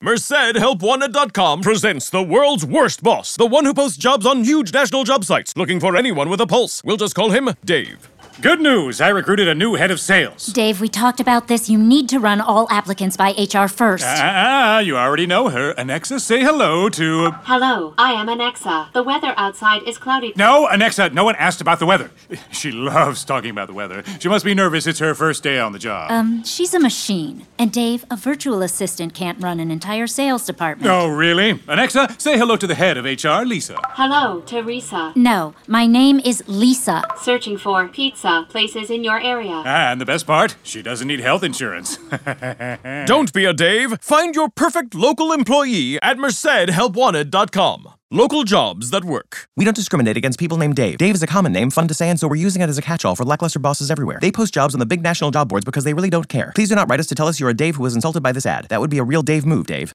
MercedHelpWanted.com presents the world's worst boss, the one who posts jobs on huge national job sites, looking for anyone with a pulse. We'll just call him Dave. Good news! I recruited a new head of sales. Dave, we talked about this. You need to run all applicants by HR first. You already know her. Anexa, say hello to... Hello, I am Anexa. The weather outside is cloudy. No, Anexa, no one asked about the weather. She loves talking about the weather. She must be nervous. It's her first day on the job. She's a machine. And Dave, a virtual assistant can't run an entire sales department. Oh, really? Anexa, say hello to the head of HR, Lisa. Hello, Teresa. No, my name is Lisa. Searching for pizza places in your area. And the best part, she doesn't need health insurance. Don't be a Dave. Find your perfect local employee at MercedHelpWanted.com. Local jobs that work. We don't discriminate against people named Dave. Dave is a common name, fun to say, and so we're using it as a catch-all for lackluster bosses everywhere. They post jobs on the big national job boards because they really don't care. Please do not write us to tell us you're a Dave who was insulted by this ad. That would be a real Dave move, Dave.